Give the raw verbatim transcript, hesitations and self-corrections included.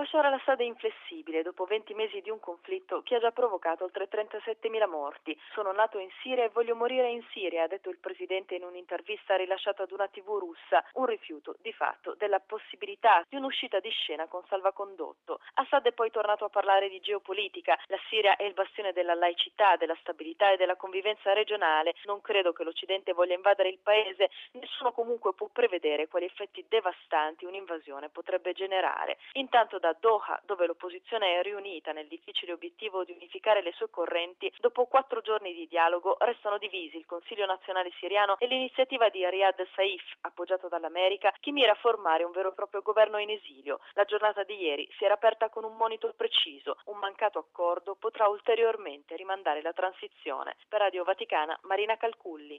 Bashar al-Assad è inflessibile dopo venti mesi di un conflitto che ha già provocato oltre trentasettemila morti. Sono nato in Siria e voglio morire in Siria, ha detto il presidente in un'intervista rilasciata ad una tivù russa, un rifiuto di fatto della possibilità di un'uscita di scena con salvacondotto. Assad è poi tornato a parlare di geopolitica. La Siria è il bastione della laicità, della stabilità e della convivenza regionale. Non credo che l'Occidente voglia invadere il paese, nessuno comunque può prevedere quali effetti devastanti un'invasione potrebbe generare. Intanto da Doha, dove l'opposizione è riunita nel difficile obiettivo di unificare le sue correnti, dopo quattro giorni di dialogo restano divisi il Consiglio nazionale siriano e l'iniziativa di Riyad Saif, appoggiato dall'America, che mira a formare un vero e proprio governo in esilio. La giornata di ieri si era aperta con un monito preciso: un mancato accordo potrà ulteriormente rimandare la transizione. Per Radio Vaticana, Marina Calculli.